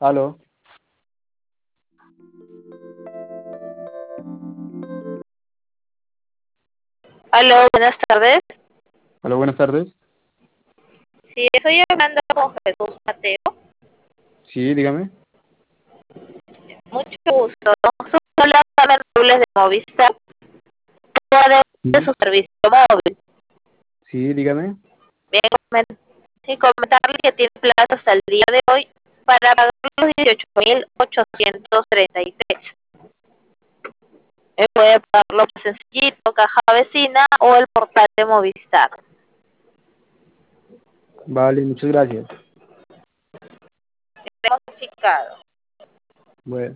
Aló, Aló, buenas tardes. aló, buenas tardes. Sí, estoy hablando con Jesús Mateo. Sí, dígame. Mucho gusto. Soy la Dobles de Movistar para de Sí, su servicio móvil. sí, dígame. Bien, y comentarle que tiene plazo hasta el día de hoy para pagar los 18.833. Puede pagarlo sencillito, caja vecina o el portal de Movistar. Vale, muchas gracias. Hemos notificado. Bueno.